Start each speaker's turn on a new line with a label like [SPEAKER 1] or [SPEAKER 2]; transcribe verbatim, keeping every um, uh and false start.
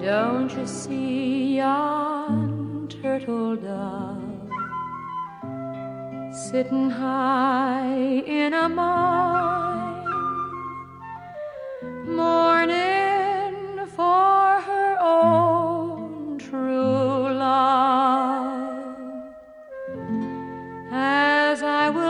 [SPEAKER 1] Don't you see yon turtle dove sitting high in a mine, mourning for her own true love, as I will